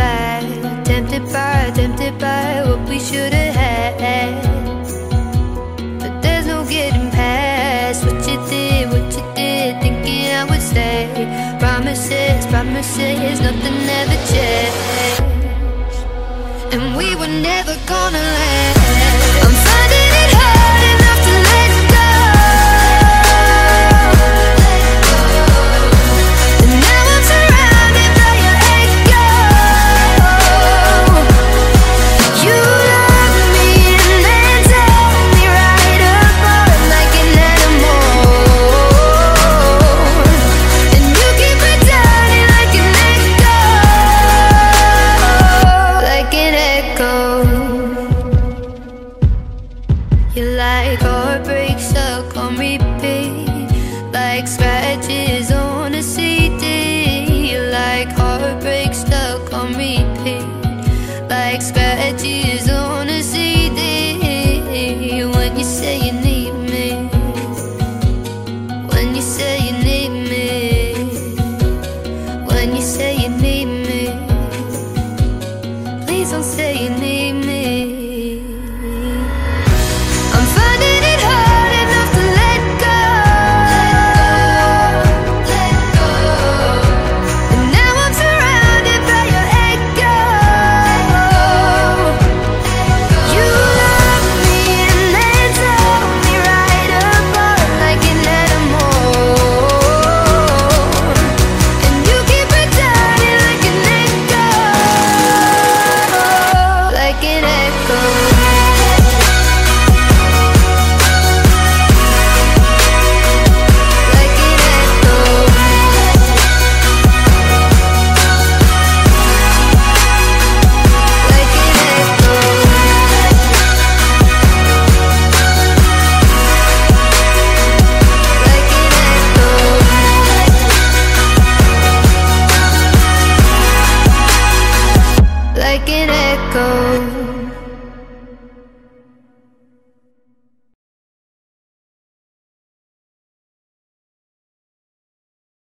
back, tempted by what we should have had. But there's no getting past what you did, thinking I would stay. Promises, nothing ever changed, and we were never gonna last. I'm finding it hard enough to let go, and now I'm surrounded by your echo. You love me and then tell me right apart like an animal, and you keep returning like an echo, like an echo. You're like heartbreak stuck on repeat, like scratches on a CD. You're like heartbreak stuck on repeat, like scratches on a CD. When you say you need me, when you say you need me, when you say you need me, please don't say you need me. I'm finding it hard enough to let go, and now I'm surrounded by your echo. You love me and then tell me right apart like an animal, and you keep returning like an echo, like an echo. Like an echo.